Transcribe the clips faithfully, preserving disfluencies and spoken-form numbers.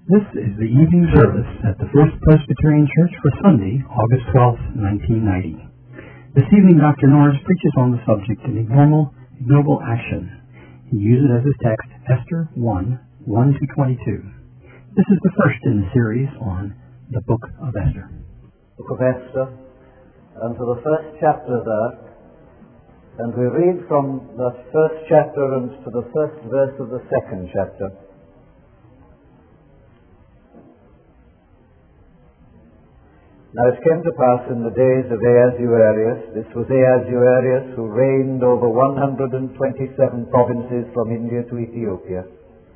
This is the evening service at the First Presbyterian Church for Sunday, August twelfth, nineteen ninety. This evening, Doctor Norris preaches on the subject of ignoble, ignoble action. He uses as his text Esther one, one to twenty-two. This is the first in the series on the Book of Esther. Book of Esther, and to the first chapter there, and we read from the first chapter and to the first verse of the second chapter. Now it came to pass in the days of Ahasuerus, this was Ahasuerus who reigned over one hundred twenty-seven provinces from India to Ethiopia.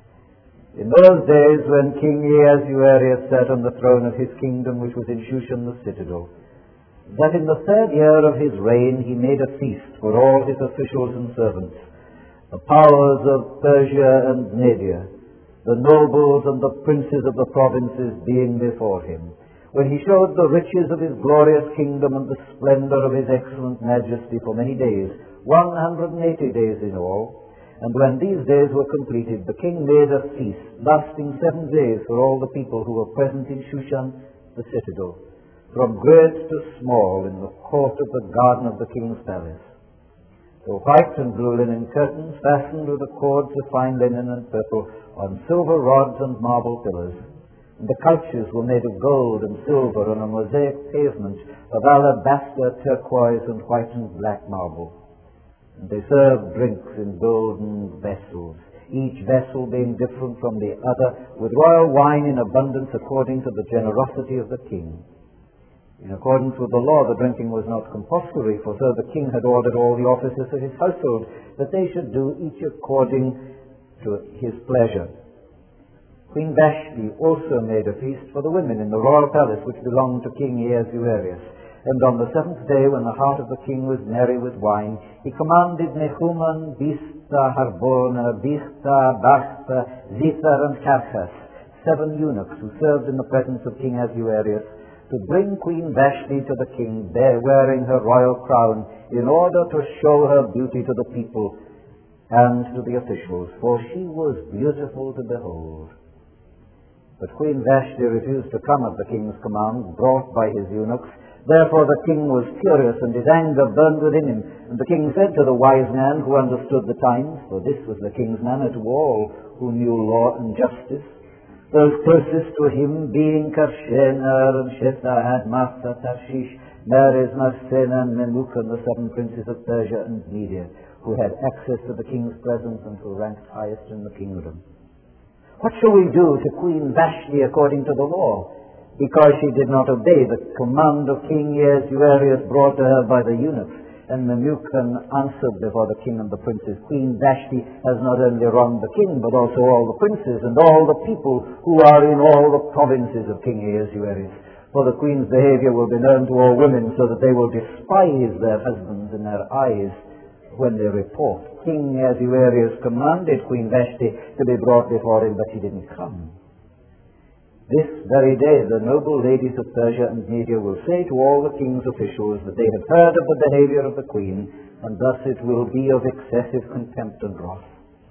In those days when King Ahasuerus sat on the throne of his kingdom, which was in Shushan the citadel, that in the third year of his reign he made a feast for all his officials and servants, the powers of Persia and Media, the nobles and the princes of the provinces being before him, when he showed the riches of his glorious kingdom and the splendor of his excellent majesty for many days, one hundred eighty days in all. And when these days were completed, the king made a feast, lasting seven days for all the people who were present in Shushan the citadel, from great to small, in the court of the garden of the king's palace. The white and blue linen curtains, fastened with the cords of fine linen and purple, on silver rods and marble pillars. And the couches were made of gold and silver on a mosaic pavement of alabaster, turquoise, and white and black marble. And they served drinks in golden vessels, each vessel being different from the other, with royal wine in abundance according to the generosity of the king. In accordance with the law, the drinking was not compulsory, for so the king had ordered all the officers of his household that they should do each according to his pleasure. Queen Vashti also made a feast for the women in the royal palace which belonged to King Ahasuerus. And on the seventh day, when the heart of the king was merry with wine, he commanded Nehuman, Bista, Harbona, Bista, Basta, Zithar, and Carchas, seven eunuchs who served in the presence of King Ahasuerus, to bring Queen Vashti to the king, there wearing her royal crown, in order to show her beauty to the people and to the officials, for she was beautiful to behold. But Queen Vashti refused to come at the king's command, brought by his eunuchs. Therefore the king was furious, and his anger burned within him. And the king said to the wise man who understood the times, for this was the king's manner to all who knew law and justice, those closest to him being Karshena and Shethahad, Martha, Tarshish, Meres, Marsena, and Memucan, the seven princes of Persia and Media, who had access to the king's presence and who ranked highest in the kingdom. What shall we do to Queen Vashti according to the law? Because she did not obey the command of King Ahasuerus brought to her by the eunuchs. And Memucan answered before the king and the princes, Queen Vashti has not only wronged the king, but also all the princes and all the people who are in all the provinces of King Ahasuerus. For the queen's behavior will be known to all women, so that they will despise their husbands in their eyes when they report. King Ahasuerus commanded Queen Vashti to be brought before him, but she didn't come. This very day the noble ladies of Persia and Media will say to all the king's officials that they have heard of the behavior of the queen, and thus it will be of excessive contempt and wrath.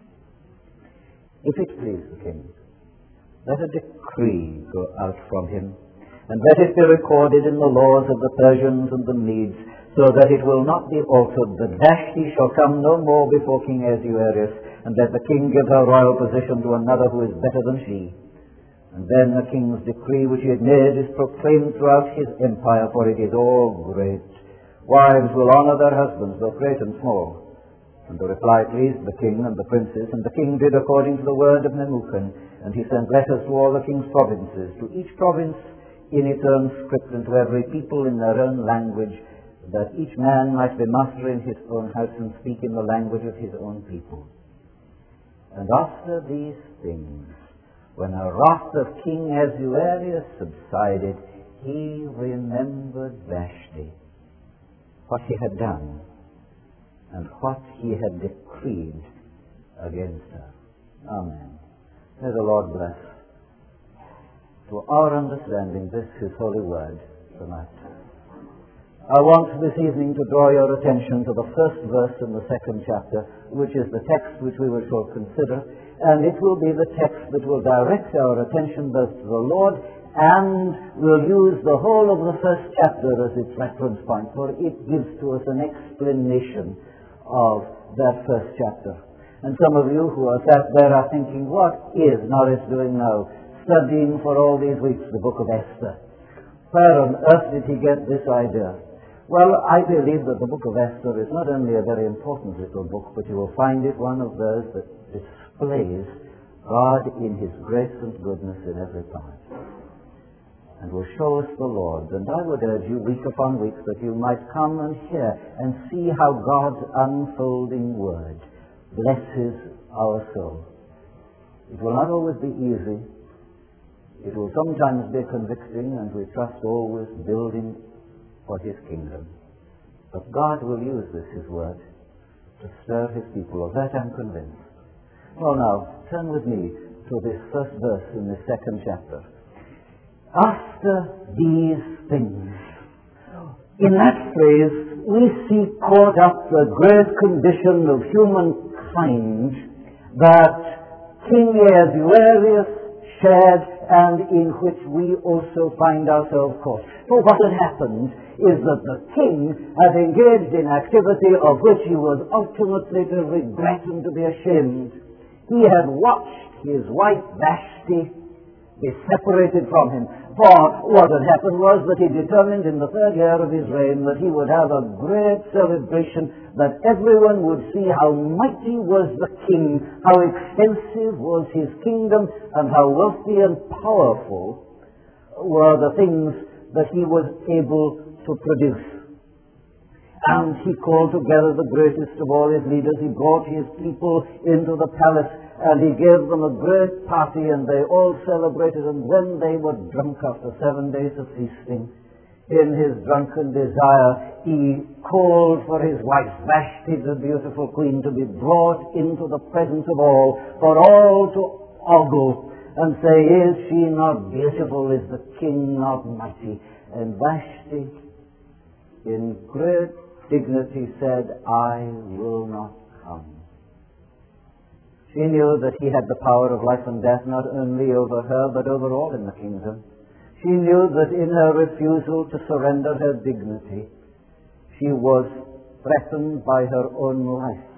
If it please the king, let a decree go out from him, and let it be recorded in the laws of the Persians and the Medes, so that it will not be altered, that Vashti shall come no more before King Ahasuerus, and let the king give her royal position to another who is better than she. And then the king's decree which he had made is proclaimed throughout his empire, for it is all great. Wives will honor their husbands, both great and small. And the reply pleased the king and the princes, and the king did according to the word of Memucan, and he sent letters to all the king's provinces, to each province in its own script, and to every people in their own language, that each man might be master in his own house and speak in the language of his own people. And after these things, when the wrath of King Ahasuerus subsided, he remembered Vashti, what he had done, and what he had decreed against her. Amen. May the Lord bless to our understanding this his holy word tonight. I want this evening to draw your attention to the first verse in the second chapter, which is the text which we will shall consider, and it will be the text that will direct our attention both to the Lord and will use the whole of the first chapter as its reference point, for it gives to us an explanation of that first chapter. And some of you who are sat there are thinking, what is Norris doing now, studying for all these weeks the book of Esther? Where on earth did he get this idea? Well, I believe that the book of Esther is not only a very important little book, but you will find it one of those that displays God in his grace and goodness in every part, and will show us the Lord. And I would urge you week upon week that you might come and hear and see how God's unfolding word blesses our soul. It will not always be easy. It will sometimes be convicting, and we trust always building for his kingdom. But God will use this, his word, to stir his people. Of that I'm convinced. Well, now, turn with me to this first verse in the second chapter. After these things. In that phrase, we see caught up the great condition of humankind that King Ahasuerus shared, and in which we also find ourselves caught. For what had happened is that the king had engaged in activity of which he was ultimately to regret and to be ashamed. He had watched his wife Vashti be separated from him. For what had happened was that he determined in the third year of his reign that he would have a great celebration, that everyone would see how mighty was the king, how extensive was his kingdom, and how wealthy and powerful were the things that he was able to produce. And he called together the greatest of all his leaders. He brought his people into the palace, and he gave them a great party, and they all celebrated. And when they were drunk after seven days of feasting, in his drunken desire, he called for his wife Vashti, the beautiful queen, to be brought into the presence of all, for all to ogle and say, is she not beautiful? Is the king not mighty? And Vashti, in great dignity, said, I will not come. She knew that he had the power of life and death not only over her, but over all in the kingdom. She knew that in her refusal to surrender her dignity, she was threatened by her own life.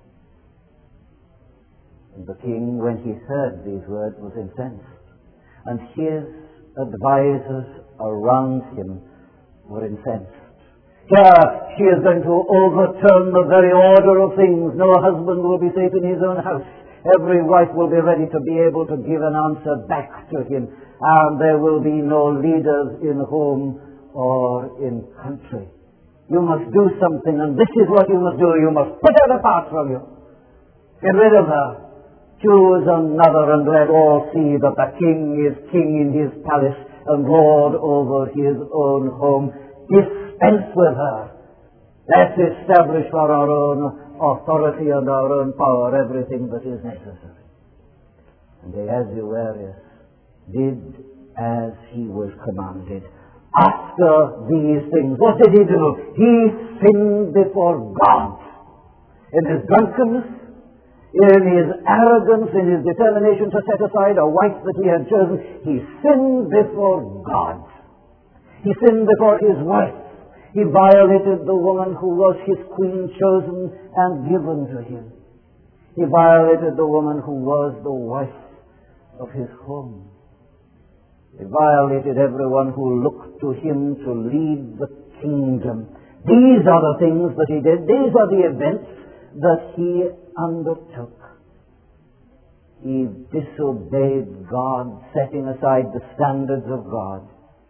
And the king, when he heard these words, was incensed, and his advisors around him were incensed. Here, she is going to overturn the very order of things. No husband will be safe in his own house. Every wife will be ready to be able to give an answer back to him. And there will be no leaders in home or in country. You must do something, and this is what you must do. You must put her apart from you. Get rid of her. Choose another, and let all see that the king is king in his palace and lord over his own home. Dispense with her. Let's establish for our own authority and our own power everything that is necessary. And Ahasuerus did as he was commanded. After these things, what did he do? He sinned before God. In his drunkenness, in his arrogance, in his determination to set aside a wife that he had chosen, he sinned before God. He sinned before his wife. He violated the woman who was his queen, chosen and given to him. He violated the woman who was the wife of his home. He violated everyone who looked to him to lead the kingdom. These are the things that he did. These are the events that he undertook. He disobeyed God, setting aside the standards of God,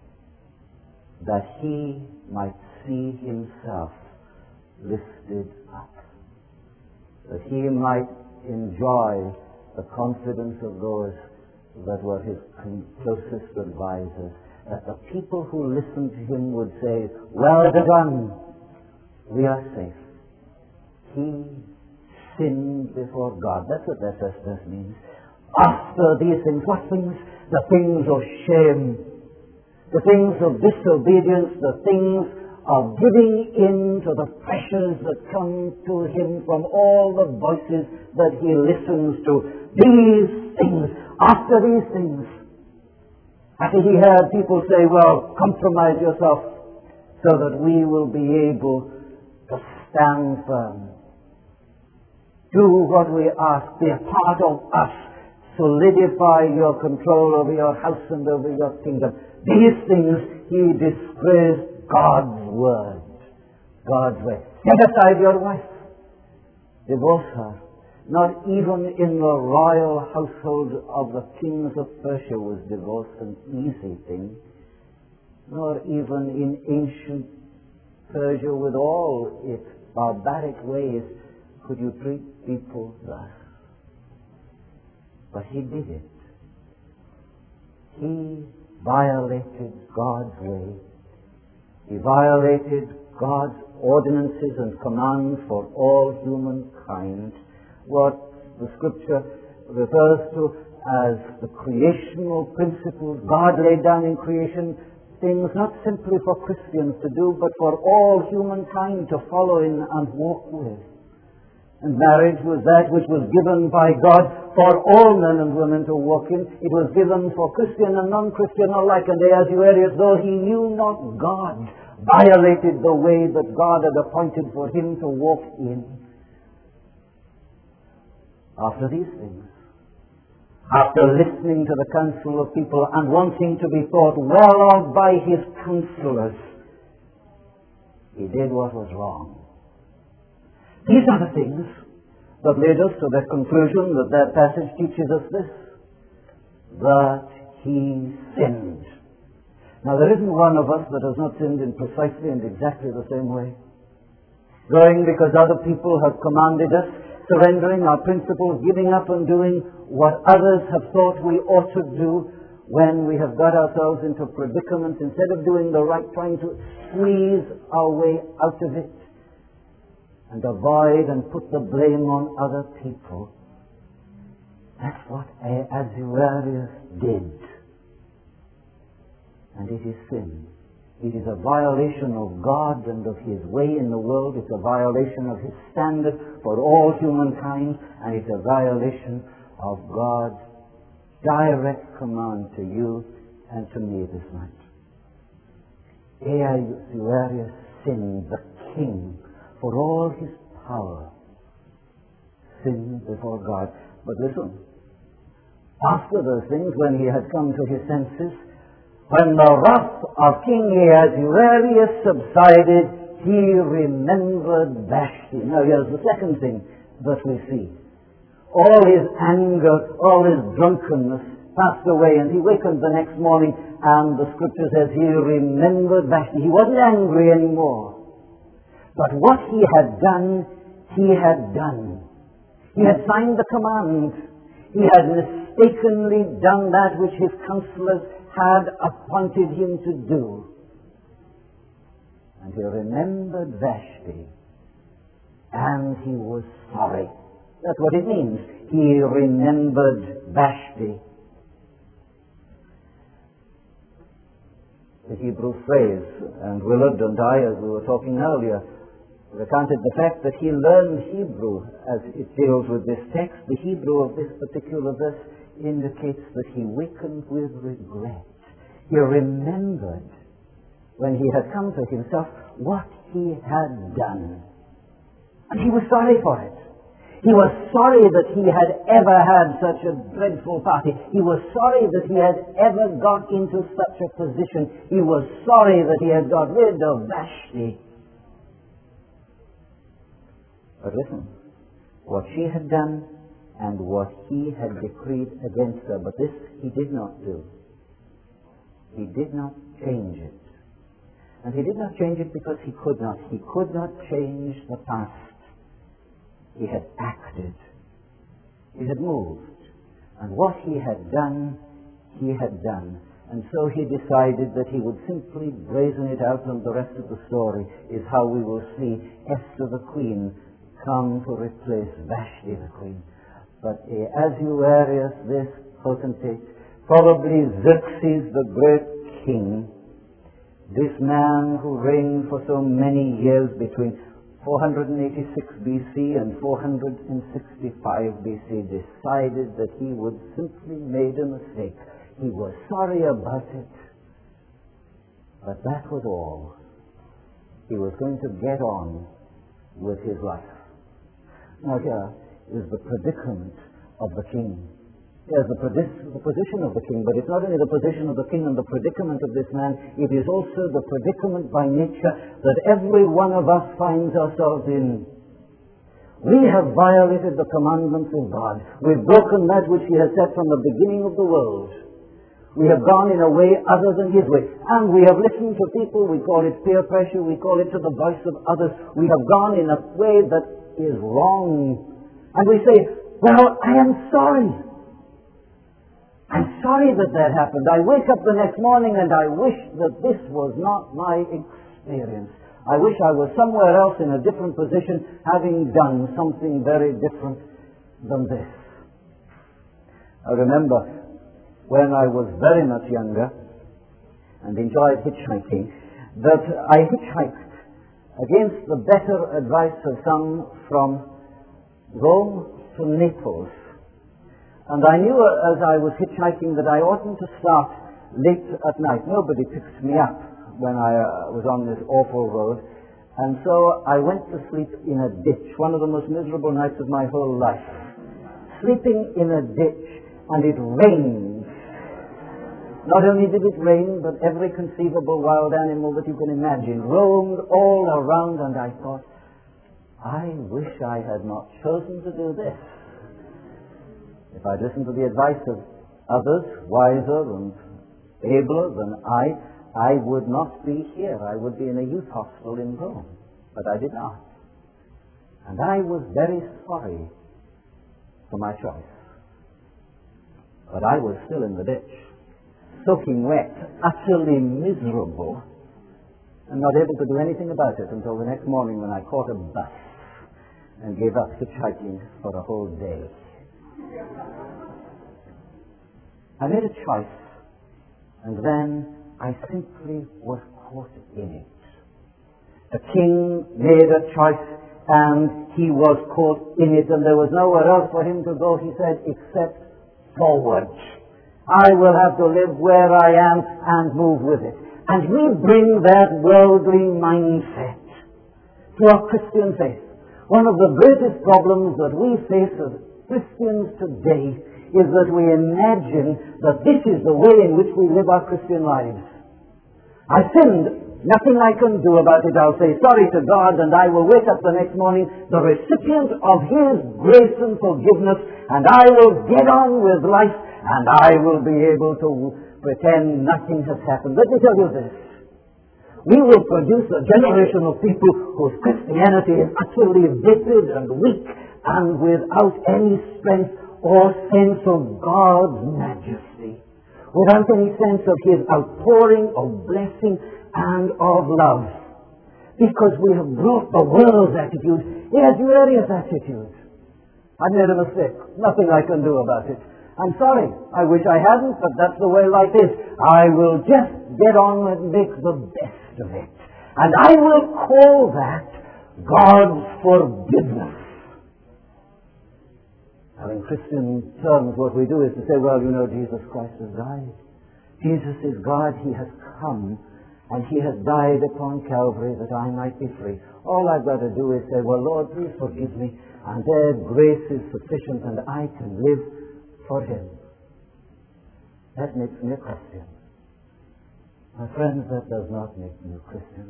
that he might see himself lifted up, that he might enjoy the confidence of those that were his closest advisors, that the people who listened to him would say, well done, we are safe. He sinned before God. That's what that first verse means. After these things, what things? The things of shame, the things of disobedience, the things of giving in to the pressures that come to him from all the voices that he listens to. These things, after these things. After he heard people say, well, compromise yourself so that we will be able to stand firm. Do what we ask. Be a part of us. Solidify your control over your house and over your kingdom. These things he disgraced God's word. God's way. Set aside your wife. Divorce her. Not even in the royal household of the kings of Persia was divorce an easy thing. Nor even in ancient Persia with all its barbaric ways could you treat people thus. But he did it. He violated God's way. He violated God's ordinances and commands for all humankind. What the Scripture refers to as the creational principles God laid down in creation, things not simply for Christians to do, but for all humankind to follow in and walk with. And marriage was that which was given by God for all men and women to walk in. It was given for Christian and non-Christian alike. And Ahasuerus, though he knew not God, violated the way that God had appointed for him to walk in. After these things, after listening to the counsel of people and wanting to be thought well of by his counselors, he did what was wrong. These are the things that led us to the conclusion that that passage teaches us this, that he sinned. Now there isn't one of us that has not sinned in precisely and exactly the same way. Going because other people have commanded us, surrendering our principles, giving up and doing what others have thought we ought to do when we have got ourselves into predicaments, instead of doing the right, trying to squeeze our way out of it and avoid and put the blame on other people. That's what Ahasuerus did. And it is sin. It is a violation of God and of his way in the world. It's a violation of his standard for all humankind, and it's a violation of God's direct command to you and to me this night. Ahasuerus sinned, the king, for all his power, sinned before God. But listen, after those things, when he had come to his senses, when the wrath of King Ahasuerus subsided, he remembered Vashti. Now here's the second thing that we see. All his anger, all his drunkenness passed away, and he wakened the next morning, and the Scripture says he remembered Vashti. He wasn't angry anymore. But what he had done, he had done. He had signed the command. He had mistakenly done that which his counselors had appointed him to do. And he remembered Vashti, and he was sorry. That's what it means. He remembered Vashti. The Hebrew phrase, and Willard and I, as we were talking earlier, recounted the fact that he learned Hebrew as it deals with this text. The Hebrew of this particular verse indicates that he wakened with regret. He remembered when he had come to himself what he had done. And he was sorry for it. He was sorry that he had ever had such a dreadful party. He was sorry that he had ever got into such a position. He was sorry that he had got rid of Vashti. But listen, what she had done and what he had decreed against her, but this he did not do. He did not change it. And he did not change it because he could not. He could not change the past. He had acted. He had moved. And what he had done, he had done. And so he decided that he would simply brazen it out, and the rest of the story is how we will see Esther the queen come to replace Vashti the queen. But Ahasuerus, this potentate, probably Xerxes the great king, This man who reigned for so many years between four hundred eighty-six B C and four hundred sixty-five B C decided that he would simply made a mistake. He was sorry about it, but that was all. He was going to get on with his life. Now here is the predicament of the king. Here's the, predis- the position of the king, but it's not only the position of the king and the predicament of this man, it is also the predicament by nature that every one of us finds ourselves in. We have violated the commandments of God. We've broken that which He has set from the beginning of the world. We have gone in a way other than His way. And we have listened to people, we call it peer pressure, we call it to the voice of others. We have gone in a way that is wrong. And we say, well, I am sorry. I'm sorry that that happened. I wake up the next morning and I wish that this was not my experience. I wish I was somewhere else in a different position, having done something very different than this. I remember when I was very much younger and enjoyed hitchhiking, that I hitchhiked against the better advice of some from Rome to Naples. And I knew as I was hitchhiking that I oughtn't to start late at night. Nobody picks me up when I uh, was on this awful road. And so I went to sleep in a ditch, one of the most miserable nights of my whole life. Sleeping in a ditch, and it rained. Not only did it rain, but every conceivable wild animal that you can imagine roamed all around, and I thought, I wish I had not chosen to do this. If I'd listened to the advice of others, wiser and abler than I, I would not be here. I would be in a youth hostel in Rome. But I did not. And I was very sorry for my choice. But I was still in the ditch, soaking wet, utterly miserable, and not able to do anything about it until the next morning when I caught a bus and gave up hitchhiking for a whole day. I made a choice, and then I simply was caught in it. The king made a choice, and he was caught in it, and there was nowhere else for him to go, he said, except forward. I will have to live where I am and move with it. And we bring that worldly mindset to our Christian faith. One of the greatest problems that we face as Christians today is that we imagine that this is the way in which we live our Christian lives. I sinned, nothing I can do about it. I'll say sorry to God, and I will wake up the next morning the recipient of His grace and forgiveness, and I will get on with life, and I will be able to pretend nothing has happened. Let me tell you this. We will produce a generation of people whose Christianity is utterly vapid and weak and without any strength or sense of God's majesty, without any sense of His outpouring of blessing and of love, because we have brought the world's attitude, the Ahasuerus attitude. I made a mistake. Nothing I can do about it. I'm sorry. I wish I hadn't, but that's the way life is. I will just get on and make the best of it. And I will call that God's forgiveness. Now, in Christian terms, what we do is to say, well, you know, Jesus Christ has died. Jesus is God. He has come, and He has died upon Calvary that I might be free. All I've got to do is say, well, Lord, please forgive me, and there grace is sufficient, and I can live for Him. That makes me a Christian. My friends, that does not make me a Christian.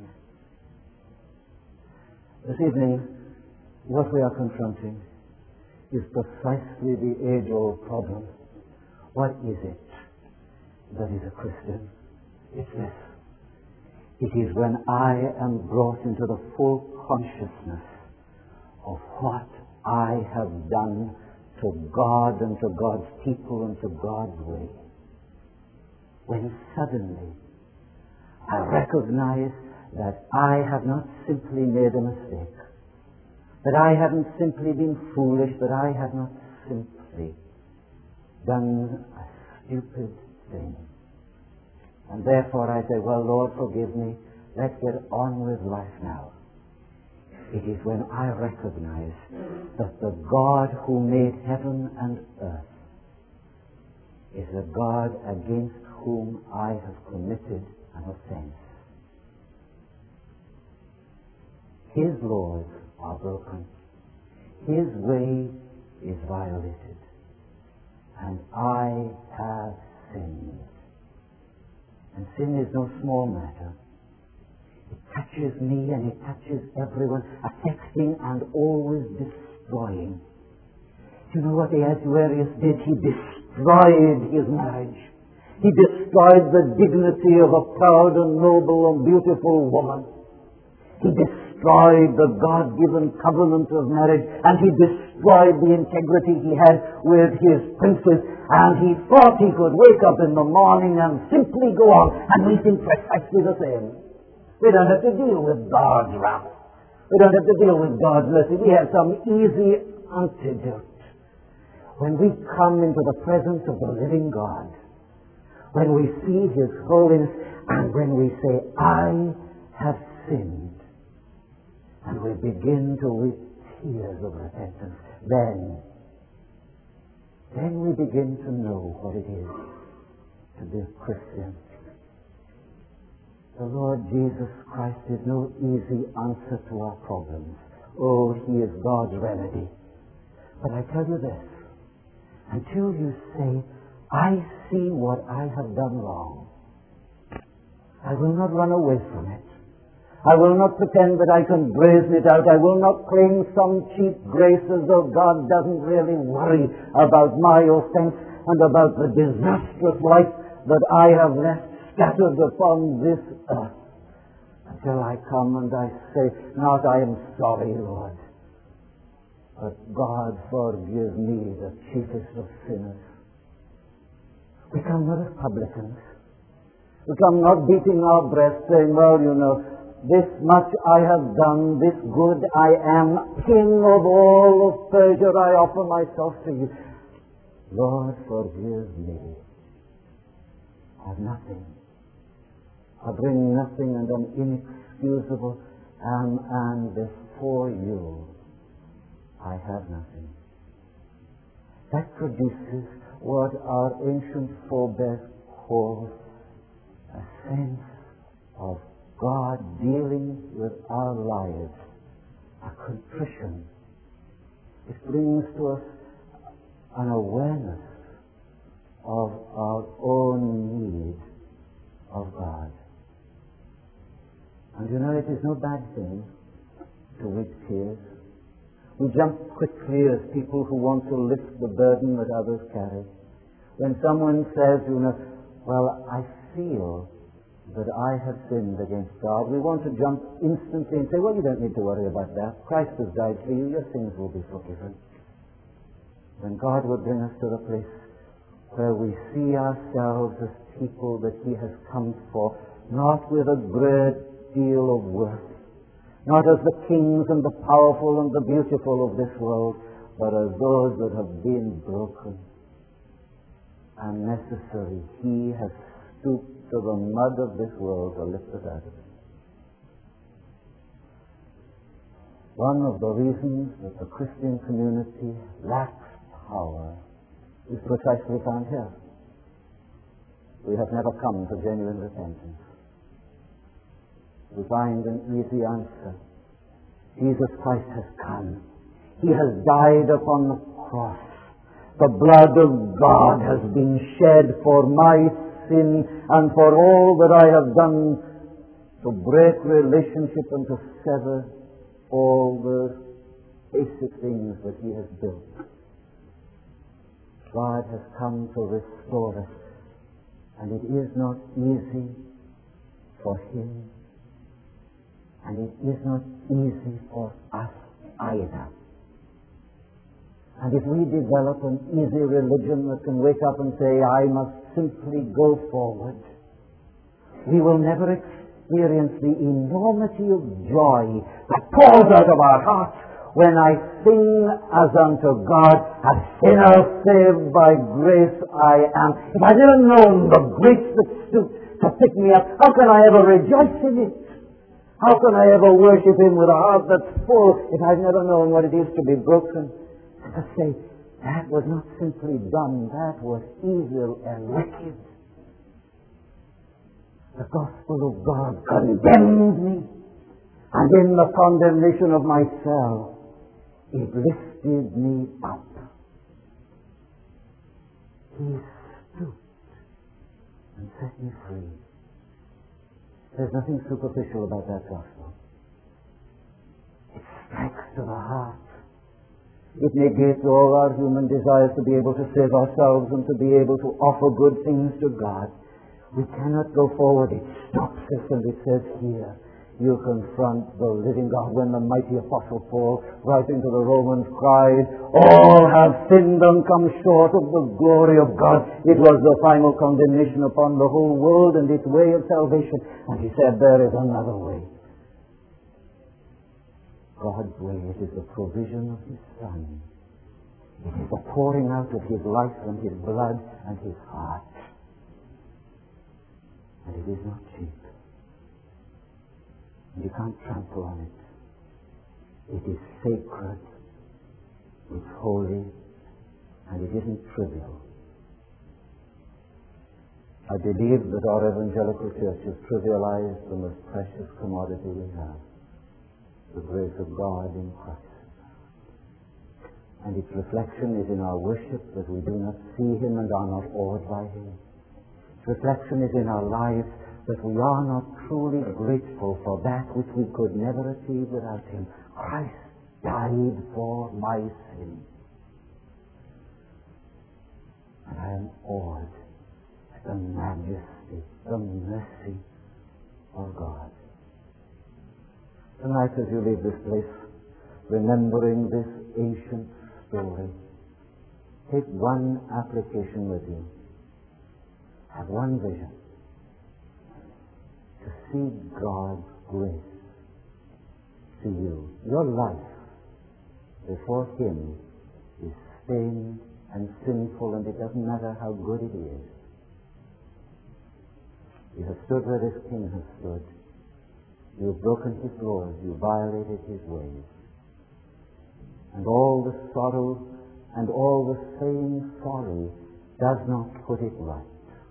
This evening, what we are confronting is precisely the age-old problem. What is it that is a Christian? It's this. It is when I am brought into the full consciousness of what I have done to God and to God's people and to God's way. When suddenly I recognize that I have not simply made a mistake, that I haven't simply been foolish, that I have not simply done a stupid thing. And therefore I say, well, Lord, forgive me. Let's get on with life now. It is when I recognize that the God who made heaven and earth is a God against whom I have committed an offense. His laws are broken. His way is violated. And I have sinned. And sin is no small matter. It touches me and it touches everyone, affecting and always destroying. Do you know what Ahasuerus did? He destroyed his marriage. He destroyed the dignity of a proud and noble and beautiful woman. He destroyed the God-given covenant of marriage, and he destroyed the integrity he had with his princess, and he thought he could wake up in the morning and simply go on, and we think precisely the same. We don't have to deal with God's wrath. We don't have to deal with God's mercy. We have some easy antidote. When we come into the presence of the living God, when we see His holiness, and when we say, I have sinned, and we begin to weep tears of repentance, then, then we begin to know what it is to be a Christian. The Lord Jesus Christ is no easy answer to our problems. Oh, He is God's remedy. But I tell you this, until you say, I see what I have done wrong, I will not run away from it. I will not pretend that I can brazen it out. I will not claim some cheap grace as though God doesn't really worry about my offense and about the disastrous life that I have left scattered upon this earth. Until I come and I say, not I am sorry, Lord, but God forgive me, the chiefest of sinners. We come not as publicans. We come not beating our breasts saying, well, you know, this much I have done, this good I am, King of all of Persia, I offer myself to you. Lord, forgive me. I have nothing. I bring nothing and am inexcusable, and, and before you I have nothing. That produces what our ancient forebears called a sense of God dealing with our lives, a contrition. It brings to us an awareness of our own need of God. And you know, it is no bad thing to weep tears. We jump quickly as people who want to lift the burden that others carry. When someone says, you know, well, I feel that I have sinned against God, we want to jump instantly and say, well, you don't need to worry about that. Christ has died for you. Your sins will be forgiven. When God will bring us to the place where we see ourselves as people that He has come for, not with a great deal of worth, not as the kings and the powerful and the beautiful of this world, but as those that have been broken and necessary. He has stooped to the mud of this world to lift us out of it. One of the reasons that the Christian community lacks power is precisely found here. We have never come to genuine repentance. We find an easy answer. Jesus Christ has come. He has died upon the cross. The blood of God has been shed for my sin and for all that I have done to break relationship and to sever all the basic things that He has built. God has come to restore us, and it is not easy for Him, and it is not easy for us either. And if we develop an easy religion that can wake up and say, I must simply go forward, we will never experience the enormity of joy that pours out of our hearts when I sing as unto God, a sinner saved by grace I am. If I'd never known the grace that stooped to pick me up? How can I ever rejoice in it? How can I ever worship Him with a heart that's full if I've never known what it is to be broken? And to say, that was not simply done, that was evil and wicked. The gospel of God condemned me, and in the condemnation of myself, it lifted me up. He stooped and set me free. There's nothing superficial about that gospel. It strikes to the heart. It negates all our human desires to be able to save ourselves and to be able to offer good things to God. We cannot go forward. It stops us and it says here, you confront the living God. When the mighty Apostle Paul, writing to the Romans, cried, all have sinned and come short of the glory of God. It was the final condemnation upon the whole world and its way of salvation. And he said, there is another way. God's way, it is the provision of His Son. It is the pouring out of His life and His blood and His heart. And it is not cheap. And you can't trample on it. It is sacred, it's holy, and it isn't trivial. I believe that our evangelical church has trivialized the most precious commodity we have, the grace of God in Christ. And its reflection is in our worship, that we do not see Him and are not awed by Him. Its reflection is in our lives, that we are not truly grateful for that which we could never achieve without Him. Christ died for my sin. And I am awed at the majesty, the mercy of God. Tonight, as you leave this place, remembering this ancient story, take one application with you. Have one vision. To see God's grace to you. Your life before Him is stained and sinful, and it doesn't matter how good it is. You have stood where this King has stood. You have broken His laws. You violated His ways. And all the sorrow and all the same folly does not put it right.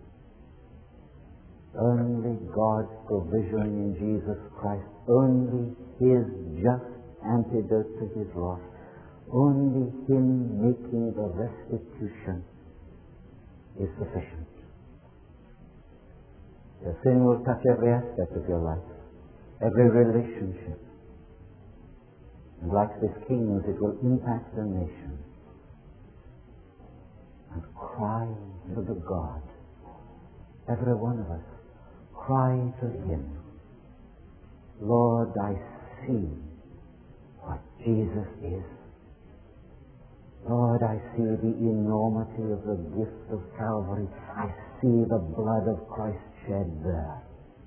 Only God's provision in Jesus Christ, only His just antidote to His wrath, only Him making the restitution is sufficient. Your sin will touch every aspect of your life, every relationship. And like this King's, it will impact the nation. And cry to the God, every one of us, cry to Him, Lord, I see what Jesus is. Lord, I see the enormity of the gift of Calvary. I see the blood of Christ shed there.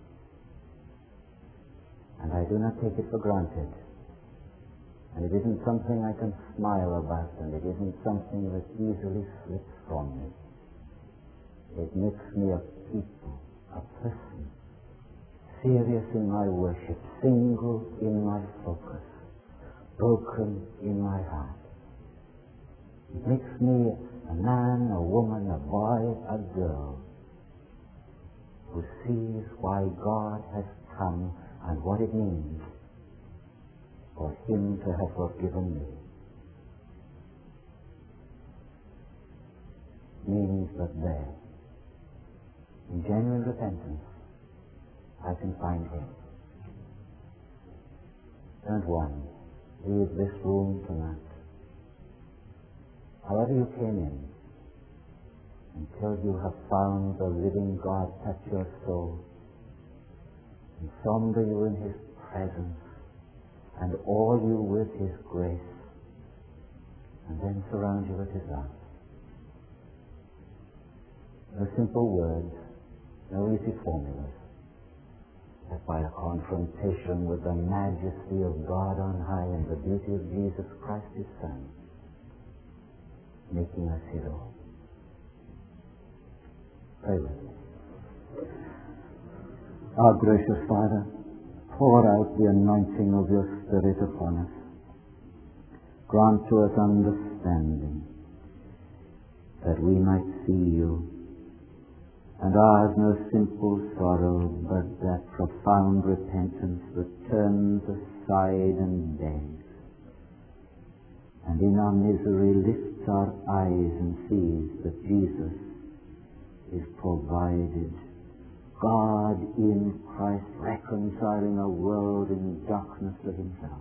And I do not take it for granted. And it isn't something I can smile about, and it isn't something that easily slips from me. It makes me a people, a person, serious in my worship, single in my focus, broken in my heart. It makes me a man, a woman, a boy, a girl who sees why God has come and what it means for Him to have forgiven me. It means that there, in genuine repentance, I can find Him. And one, leave this room tonight, however you came in, until you have found the living God touch your soul, and somber you in His presence, and awe you with His grace, and then surround you with His love. No simple words, no easy formulas, but by a confrontation with the majesty of God on high and the beauty of Jesus Christ His Son, making us His own. Pray with me. Our gracious Father, pour out the anointing of your Spirit upon us. Grant to us understanding, that we might see you, and ours no simple sorrow, but that profound repentance that turns aside and begs, and in our misery lifts our eyes and sees that Jesus is provided, God in Christ reconciling a world in darkness to himself.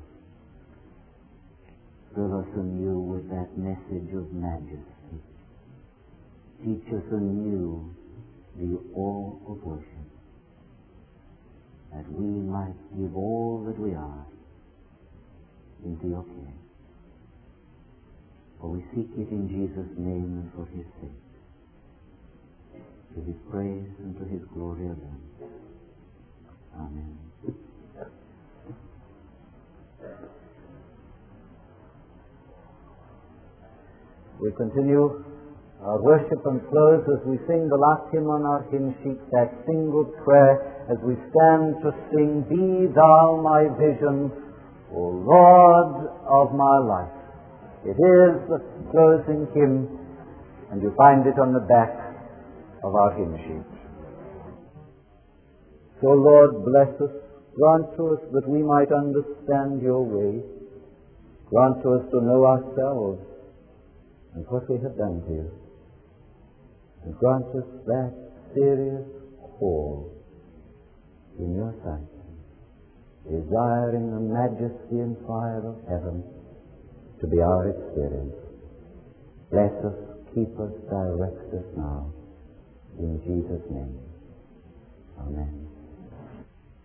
Fill us anew with that message of majesty. Teach us anew the awe of worship, that we might give all that we are into your care. For we seek it in Jesus' name and for his sake, to his praise and to his glory alone. Amen. We continue our worship and close as we sing the last hymn on our hymn sheet, that single prayer as we stand to sing, Be thou my vision, O Lord of my life. It is the closing hymn, and you find it on the back of our hymn sheet. So Lord, bless us, grant to us that we might understand your way, grant to us to know ourselves and what we have done to you, and grant us that serious call in your sight, desiring the majesty and fire of heaven to be our experience. Bless us, keep us, direct us now, in Jesus' name. Amen.